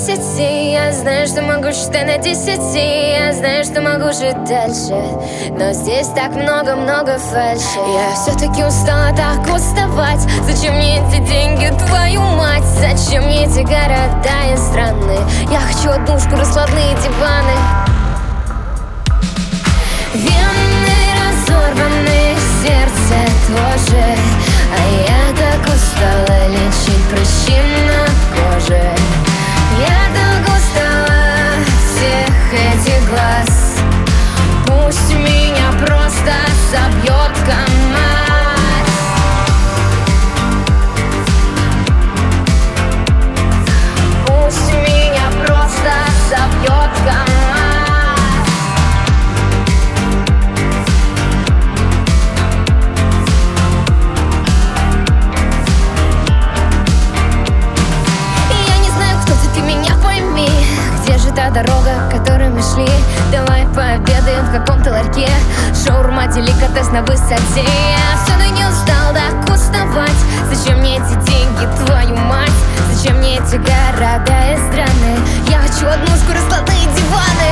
10. Я знаю, что могу считать на 10. Я знаю, что могу жить дальше, но здесь так много фальши. Я все-таки устала так уставать. Зачем мне эти деньги, твою мать? Зачем мне эти города и страны? Я хочу однушку, раскладные диваны. Вены разорваны, сердце тоже. А я так устала лечить прыщи на коже. Я так устала всех этих глаз. Пусть меня просто собьет КамАЗ. Пусть меня просто собьет КамАЗ. Та дорога, которой мы шли, давай пообедаем в каком-то ларьке. Шаурма, деликатес на высоте. Я все-таки не устал так уставать. Зачем мне эти деньги, твою мать? Зачем мне эти города и страны? Я хочу однушку, раскладные диваны.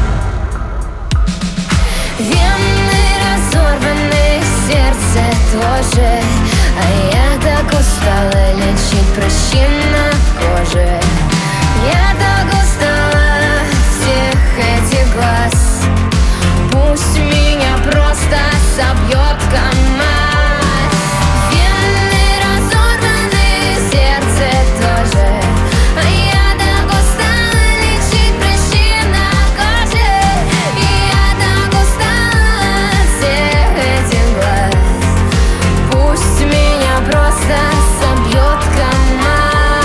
Вены разорваны, сердце тоже. А я так устала лечить прыщи на коже. Я так устала всех этих глаз. Пусть меня просто собьет КамАЗ. Вены разорваны, сердце тоже. А я так устала лечить прыщи на коже. И я так устала всех этих глаз. Пусть меня просто собьет КамАЗ.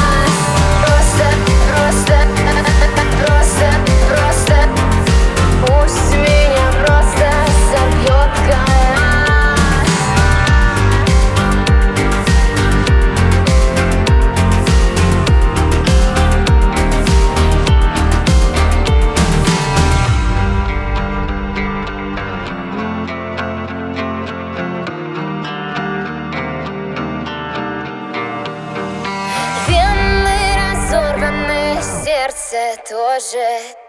Пусть меня просто собьет КамАЗ. Вены разорваны, сердце тоже.